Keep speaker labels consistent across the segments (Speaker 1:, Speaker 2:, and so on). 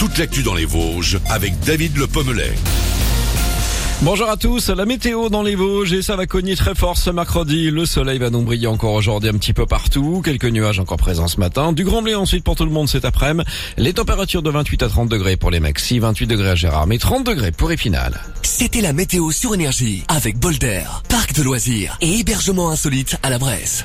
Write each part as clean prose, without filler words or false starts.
Speaker 1: toute l'actu dans les Vosges avec David Le Pommelet.
Speaker 2: Bonjour à tous, la météo dans les Vosges et ça va cogner très fort ce mercredi. Le soleil va donc briller encore aujourd'hui un petit peu partout. Quelques nuages encore présents ce matin. Du grand blé ensuite pour tout le monde cet après-midi. Les températures de 28 à 30 degrés pour les maxi, 28 degrés à Gérard, mais 30 degrés pour Épinal.
Speaker 3: C'était la météo sur Énergie avec Boulder, parc de loisirs et hébergement insolite à la Bresse.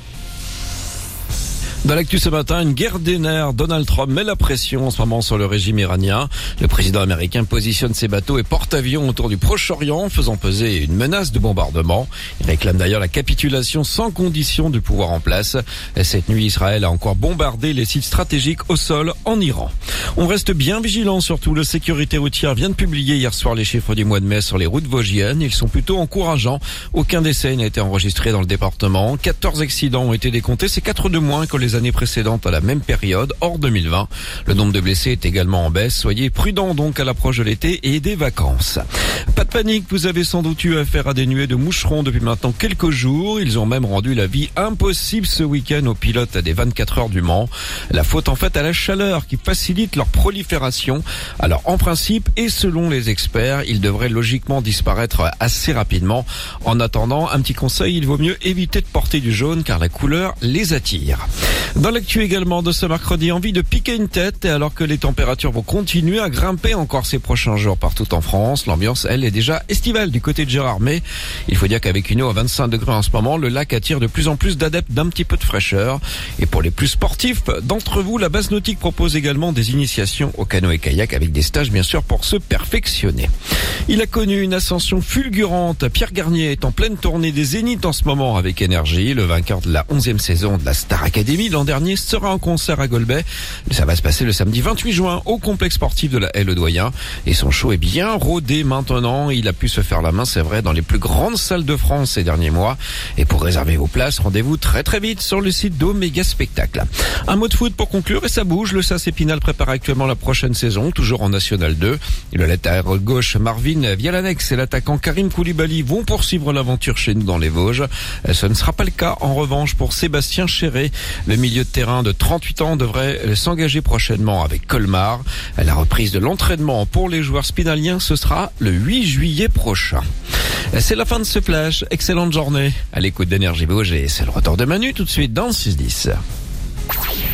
Speaker 2: Dans l'actu ce matin, une guerre des nerfs. Donald Trump met la pression en ce moment sur le régime iranien. Le président américain positionne ses bateaux et porte-avions autour du Proche-Orient, faisant peser une menace de bombardement. Il réclame d'ailleurs la capitulation sans condition du pouvoir en place. Cette nuit, Israël a encore bombardé les sites stratégiques au sol en Iran. On reste bien vigilant surtout. La sécurité routière vient de publier hier soir les chiffres du mois de mai sur les routes vosgiennes. Ils sont plutôt encourageants. Aucun décès n'a été enregistré dans le département. 14 accidents ont été décomptés. C'est 4 de moins que les années précédentes à la même période, hors 2020. Le nombre de blessés est également en baisse. Soyez prudents donc à l'approche de l'été et des vacances. Pas de panique, vous avez sans doute eu affaire à des nuées de moucherons depuis maintenant quelques jours. Ils ont même rendu la vie impossible ce week-end aux pilotes des 24 heures du Mans. La faute en fait à la chaleur qui facilite leur prolifération. Alors en principe et selon les experts, ils devraient logiquement disparaître assez rapidement. En attendant, un petit conseil, il vaut mieux éviter de porter du jaune car la couleur les attire. Dans l'actu également de ce mercredi, envie de piquer une tête et alors que les températures vont continuer à grimper encore ces prochains jours partout en France, l'ambiance elle est déjà estivale du côté de Gérard. Mais il faut dire qu'avec une eau à 25 degrés en ce moment, le lac attire de plus en plus d'adeptes d'un petit peu de fraîcheur. Et pour les plus sportifs d'entre vous, la base nautique propose également des initiations au canoë-kayak avec des stages bien sûr pour se perfectionner. Il a connu une ascension fulgurante. Pierre Garnier est en pleine tournée des Zéniths en ce moment avec Énergie. Le vainqueur de la 11e saison de la Star Academy l'an dernier sera en concert à Golbet. Ça va se passer le samedi 28 juin au complexe sportif de la Haie-le-Doyen. Et son show est bien rodé maintenant. Il a pu se faire la main, c'est vrai, dans les plus grandes salles de France ces derniers mois. Et pour réserver vos places, rendez-vous très très vite sur le site d'Oméga Spectacle. Un mot de foot pour conclure et ça bouge. Le SAS Épinal prépare actuellement la prochaine saison, toujours en National 2. Le latéral gauche Marvin Vialanex et l'attaquant Karim Koulibaly vont poursuivre l'aventure chez nous dans les Vosges. Ce ne sera pas le cas en revanche pour Sébastien Chéret. Le milieu de terrain de 38 ans devrait s'engager prochainement avec Colmar. La reprise de l'entraînement pour les joueurs spinaliens, ce sera le 8 juillet prochain. C'est la fin de ce flash. Excellente journée à l'écoute d'Énergie Vosges et c'est le retour de Manu tout de suite dans le 6-10.